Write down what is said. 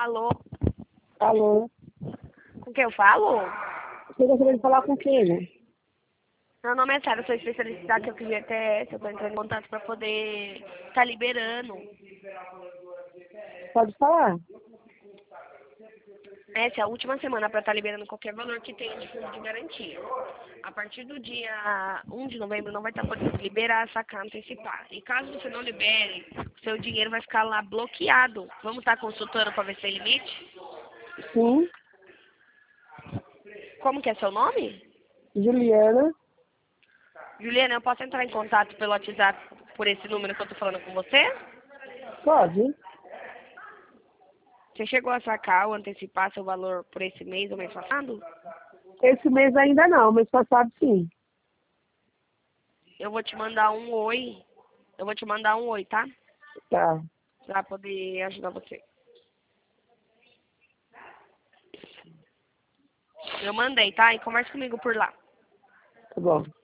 Alô? Alô? Com quem eu falo? Você gostaria de falar com quem? Meu nome é Sara, eu sou especialista da eu queria até eu tô entrando em contato para poder estar liberando. Pode falar. Essa é a última semana para estar liberando qualquer valor que tenha de fundo de garantia. A partir do dia 1 de novembro não vai estar podendo liberar, sacar, antecipar. E caso você não libere, o seu dinheiro vai ficar lá bloqueado. Vamos estar consultando para ver se tem limite? Sim, Como que é seu nome? Juliana. Juliana, eu posso entrar em contato pelo WhatsApp por esse número que eu tô falando com você? Pode? Você chegou a sacar ou antecipar seu valor por esse mês ou mês passado? Esse mês ainda não, mês passado sim. Eu vou te mandar um oi. Eu vou te mandar um oi, tá? Tá, Pra poder ajudar você. Eu mandei, tá? E conversa comigo por lá. tá bom.